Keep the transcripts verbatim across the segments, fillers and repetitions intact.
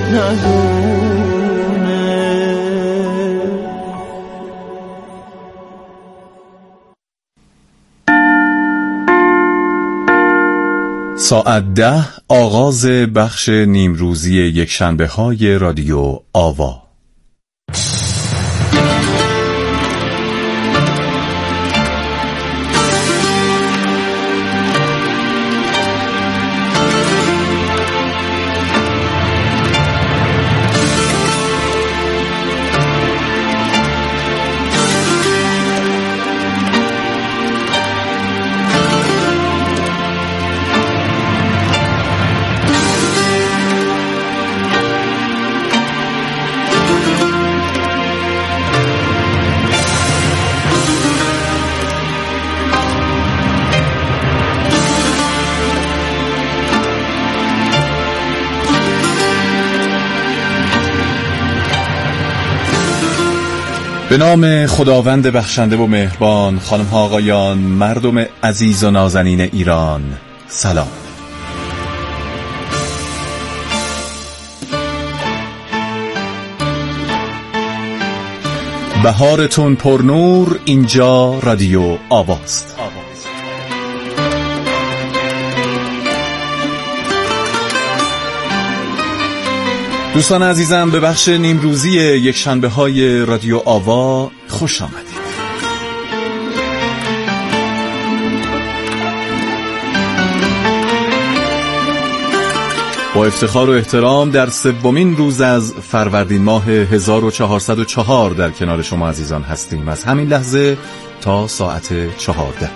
ندونه. ساعت ده آغاز بخش نیمروزی یکشنبه های رادیو آوا. به نام خداوند بخشنده و مهربان. خانم ها آقایان، مردم عزیز و نازنین ایران، سلام. بهارتون پرنور، اینجا رادیو آواست. دوستان عزیزم، به بخش نیمروزی یکشنبه های رادیو آوا خوش آمدید. با افتخار و احترام در سومین روز از فروردین ماه هزار و چهارصد و چهار در کنار شما عزیزان هستیم، از همین لحظه تا ساعت چهارده.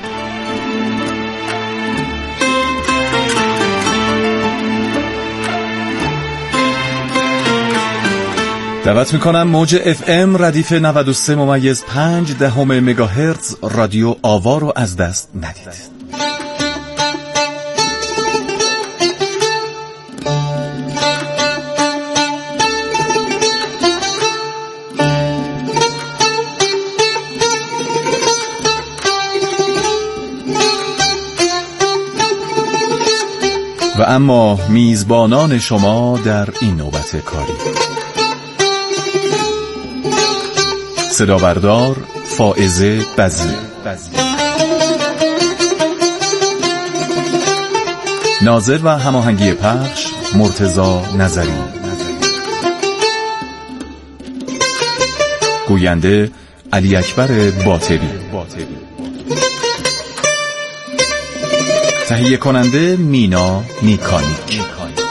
دعوت میکنم موج اف ام ردیف نود و سه ممیز پنج دهم مگاهرتز رادیو آوا رو از دست ندید. و اما میزبانان شما در این نوبت کاری: صدا بردار فائزه بزی، ناظر و هماهنگی پخش مرتضی نظری، گوینده علی اکبر باطری، تهیه کننده مینا میکانیک.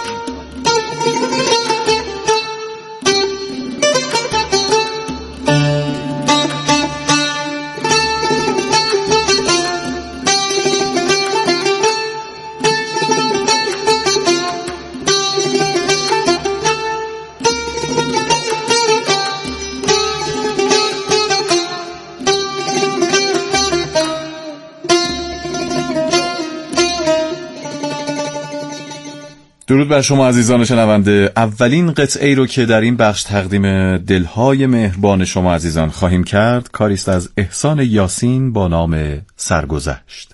درود بر شما عزیزان شنونده. اولین قطعه ای رو که در این بخش تقدیم دلهای مهربان شما عزیزان خواهیم کرد کاری است از احسان یاسین با نام سرگذشت.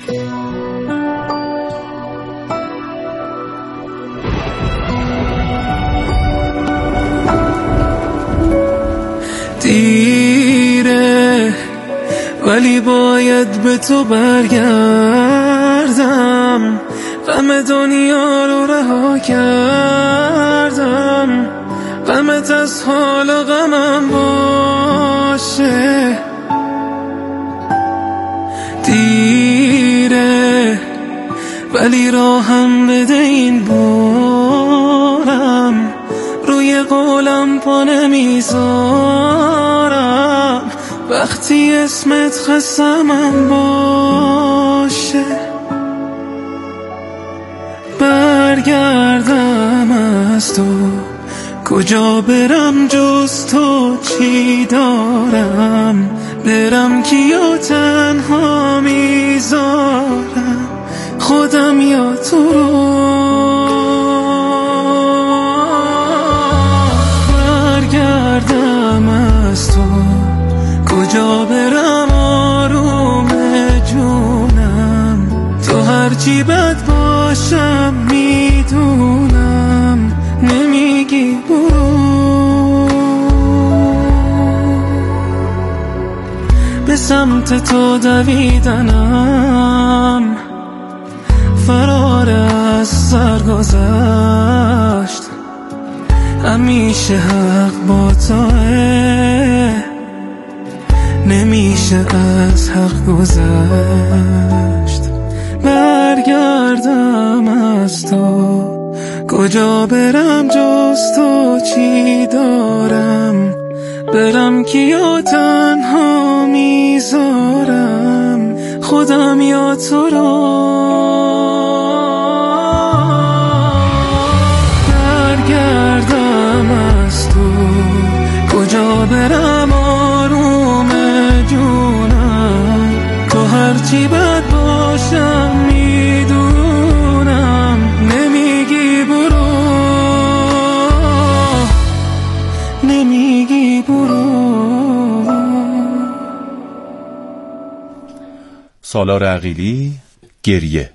دیره ولی باید به تو برگردم، غم دنیا رو رها کردم، غمت از حال و غمم باشه. دیره ولی راهم بده این بارم، روی قولم پا نمیذارم، وقتی اسمت خستمم باشه. برگردم از تو کجا برم جز تو، چی دارم برم کیو تنها میذارم، خودم یا تو رو. برگردم از تو کجا برم آروم جونم، تو هرچی بد باشم میدونم، نمیگی نمیگی برو، به سمت تو دویدنم فرار از سر گذشت، همیشه حق با توه، نمیشه از حق گذشت. برگردم از تو کجا برم جز تو، چی دارم برم که یا تنها میذارم خودم یا تو رو. برگردم از تو کجا برم آروم جونم، تو هرچی بد باشم میدونم نمیگی برو، نمیگی برو. سالار عقیلی، گریه.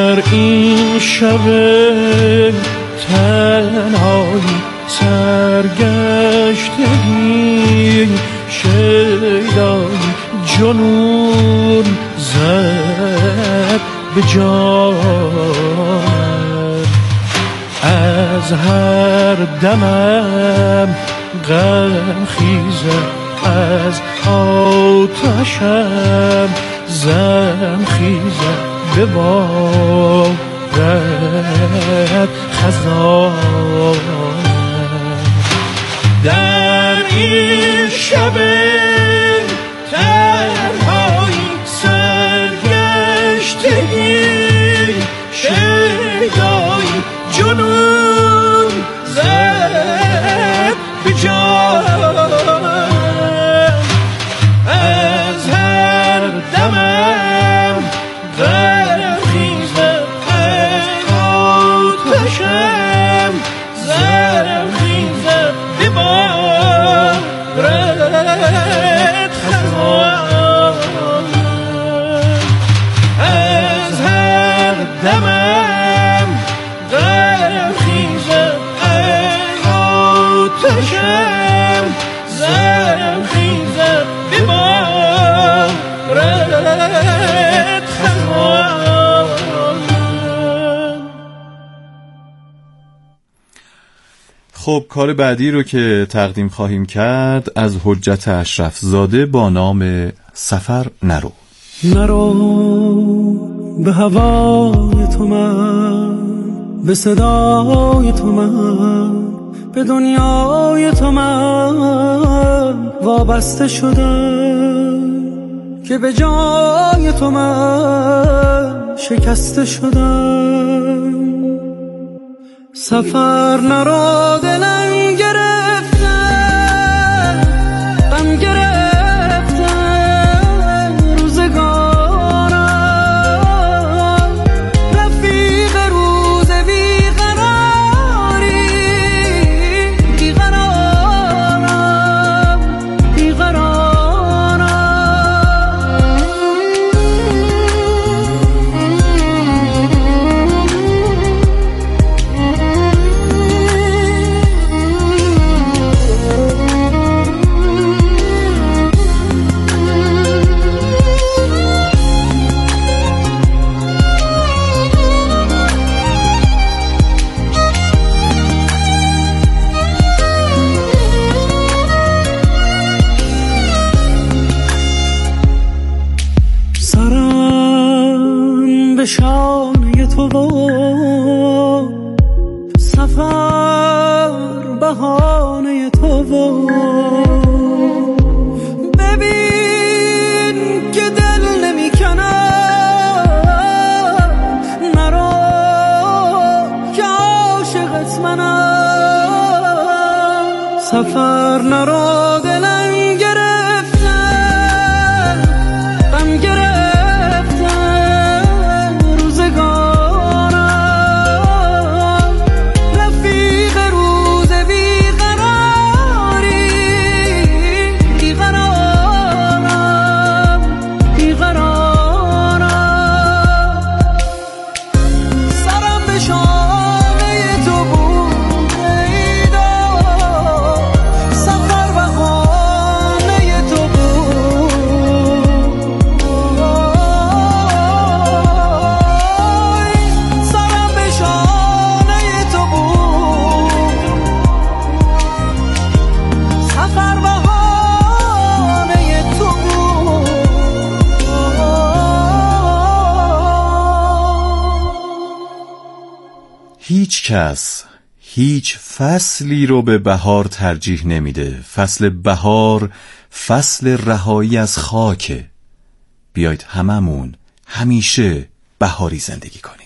در این شب تنهایی سرگشتگی شیدای جنون زد به جان از هر دمم غم خیزد از آتشم زم خیزد به بارد خزان در این شب تنهایی سرگشتگی شیدای جنون زد به جان از هر دمم غم خیزد از آتشم زم خیزد به بارد خزان از هر دمم غم خیزد از آتشم زم خیزد به بارد خزان. خب کار بعدی رو که تقدیم خواهیم کرد از حجت اشرف زاده با نام سفر نرو. نرو به هوای تو من، به صدای تو من، به دنیای تو من وابسته شدم که به جای تو من شکسته شدم. سفر نرو دلم گرفته غم گرفته روزگارم رفیق روز بیقراری بیقرارم بیقرارم سرم به شانه تو و سفر بهانه تو و ببین که دل نمی کنم نرو که عاشقت منم. سفر نرو دلم گرفته غم گرفته هیچ کس هیچ فصلی رو به بهار ترجیح نمیده. فصل بهار فصل رهایی از خاکه. بیایید هممون همیشه بهاری زندگی کنیم.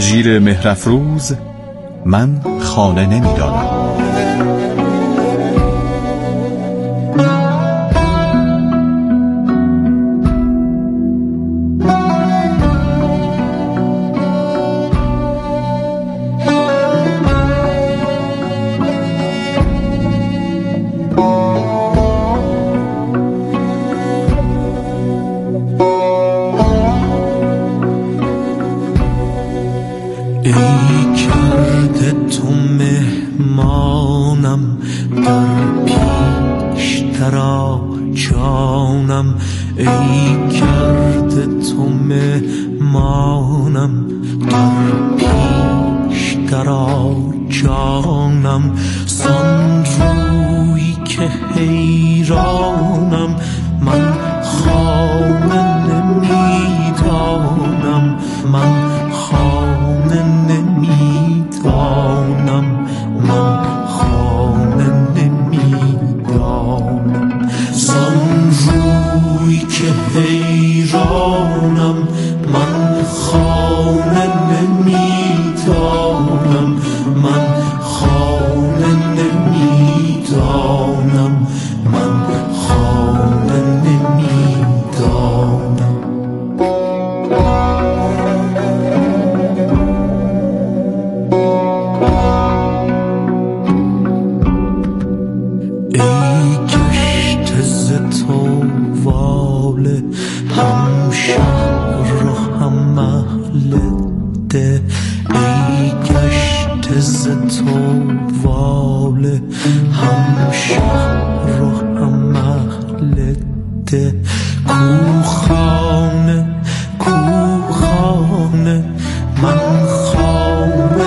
هجیر مهرافروز من خانه نمیدانم. ای کرده تو مهمانم در پیش درآ جانم، ای کرده تو مهمانم در پیش درآ جانم، زان روی که حیرانم من خانه نمیدانم، من خانه نمیدانم، من خانه نمیدانم، زان روی که حیرانم من خانه نمیدانم، من خانه نمیدانم، من خانه نمیدانم. ای گشته ز تو واله هم شهر و هم اهل ده، ای گشته ز تو واله هم شهر و هم اهل ده، کو خانه کو خانه من خانه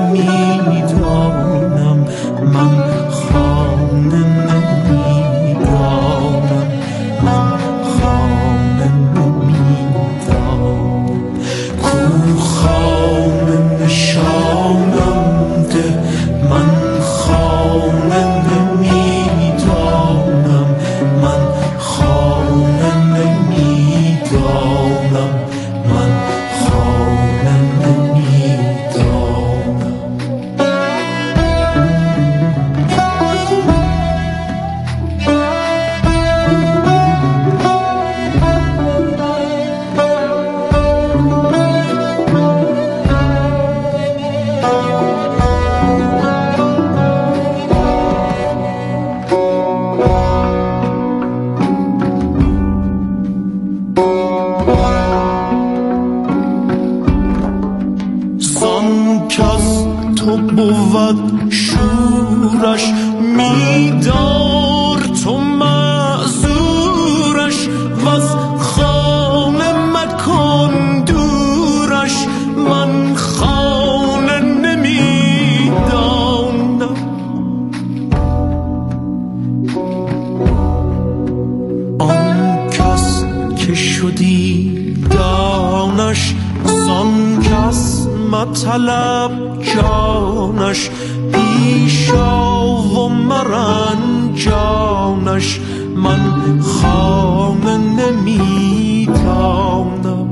نمیدانم، من خانه نمیدانم، من خانه نمیدانم، کو خانه نشانم ده من خانه نمیدانم، من خانه نمیدانم، من خانه نمیدانم. زان کس تو بود شورش میدار تو معذورش، وز خانه مکن دورش من خانه نمیدانم. آن کس که شدی دانش زان کس مطلب جانش، پیشا و مرنجانش من خانه نمیدانم.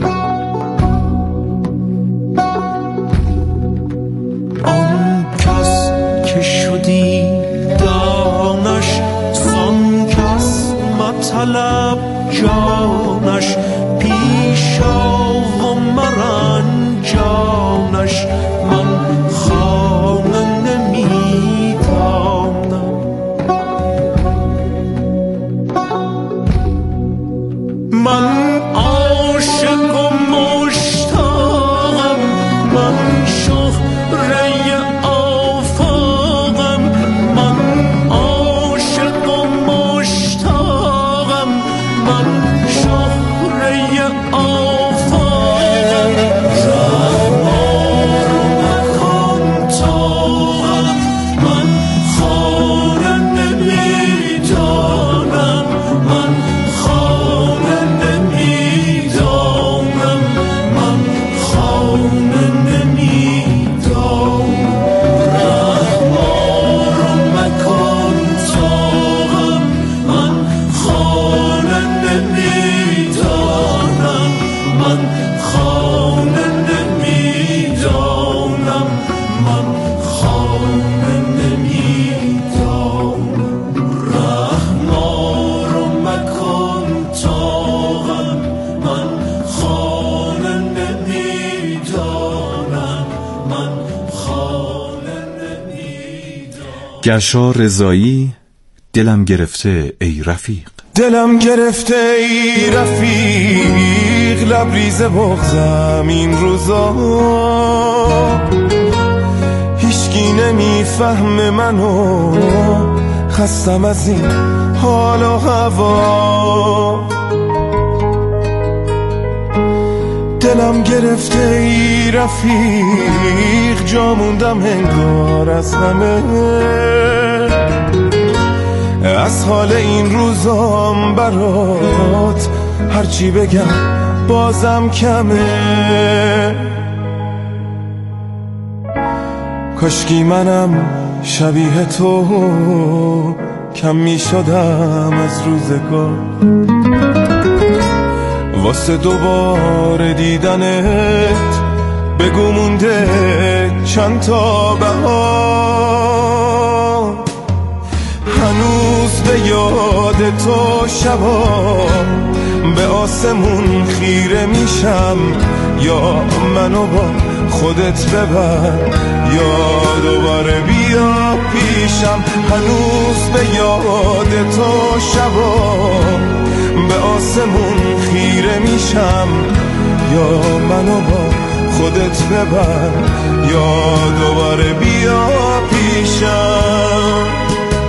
آن کس که شدی دانش زان کس مطلب جانش، پیشا و مرنجانش من خانه نمیدانم. من عاشق و مشتاقم، من شهره آفاقم، من عاشق و مشتاقم، من شهره آفاقم، گرشا رضایی، دلم گرفته ای رفیق. دلم گرفته ای رفیق، لبریز بغضم این روزا، هیچکی نمیفهم منو، خستم از این حال و هوا. دلم گرفته ای رفیق، جا موندم انگار از همه، از حال این روزام برات هرچی بگم بازم کمه. کاشکی منم شبیه تو کم می شدم از روزگار، واسه دوباره دیدنت بگو مونده چند تا بهار. هنوز به یاد تو شبا به آسمون خیره میشم، یا منو با خودت ببر یا دوباره بیا پیشم. هنوز به یاد تو شبا به آسمون خیره میشم، یا منو با خودت ببر یا دوباره بیا پیشم.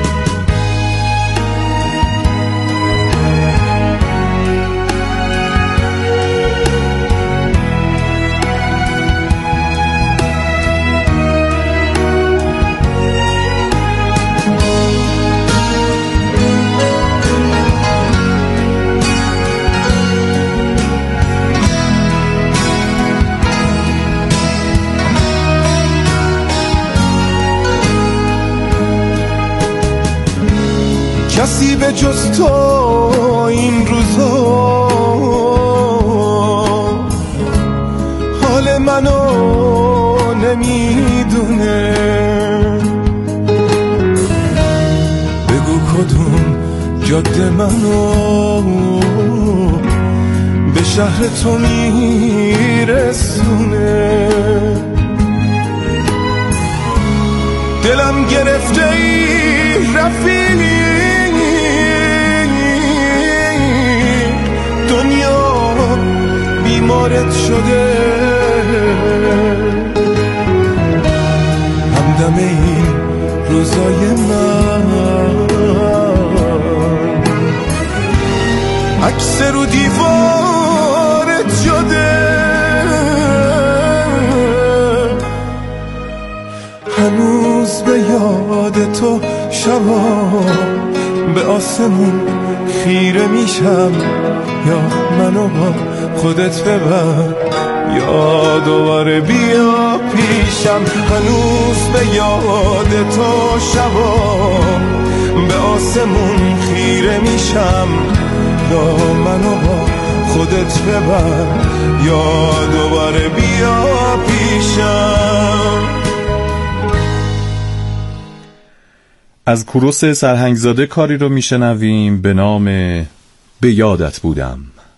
کسی به جز تو این روزا حال منو نمیدونه. بگو کدوم جاده منو به شهر تو میرسونه. دلم گرفته ای رفیق، دنیا بیمارت شده، همدم این روزای من عکس رو دیوارت شده. هنوز به یاد تو شبا به آسمون خیره میشم، یا منو با خودت ببر یا دوباره بیا پیشم. هنوز به یاد تو شبا به آسمون خیره میشم، یا منو با خودت ببر یا دوباره بیا پیشم. از کوروش سرهنگزاده کاری رو میشنویم به نام به یادت بودم.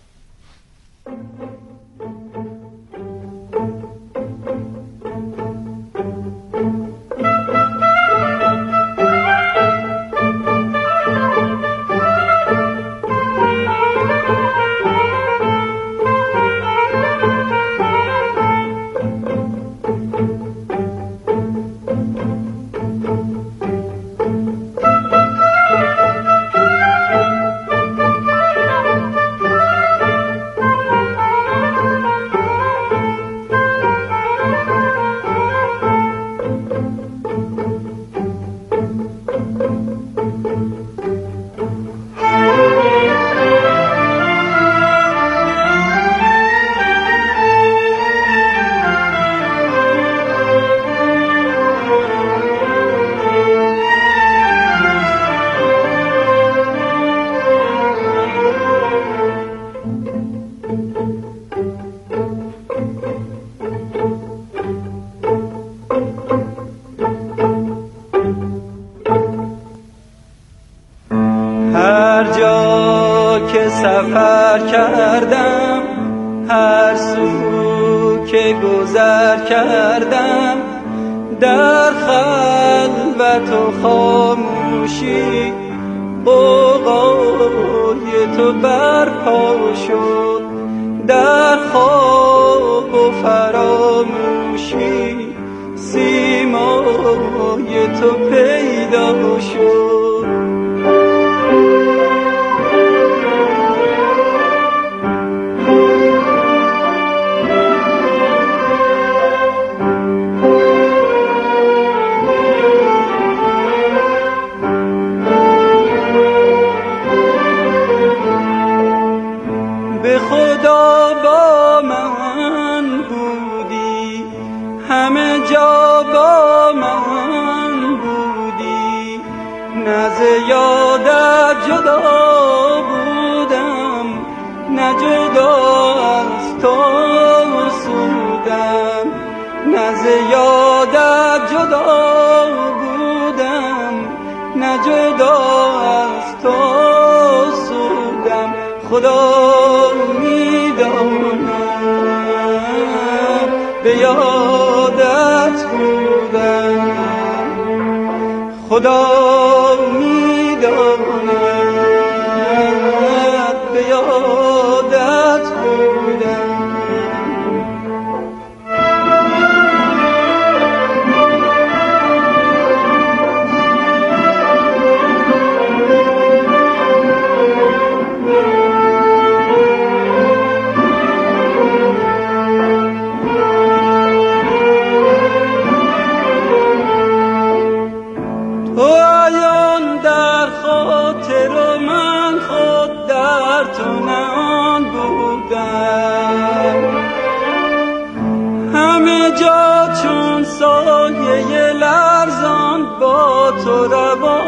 سفر کردم، هر سو که گذر کردم، در خلوت خلوت و خاموشی غوغای تو برپا شد، در خواب و فراموشی سیمای تو پیدا شد. به خدا با من بودی، همه جا با من بودی، نه ز یادت جدا بودم، نه جدا از تو سودم، نه ز یادت جدا بودم، نه جدا از تو سودم. خدا میداند به یادت بودم، خدا میداند به یادت بودم. تو عیان در خاطر و من خود در تو نهان بودم، همه جا چون سایه لرزان با تو روان